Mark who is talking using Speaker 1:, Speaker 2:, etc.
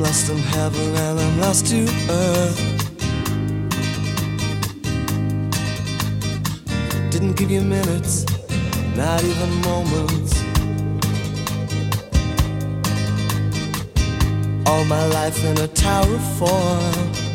Speaker 1: lost in heaven and I'm lost to earth. Didn't give you minutes, not even moments. All my life in a tower of form.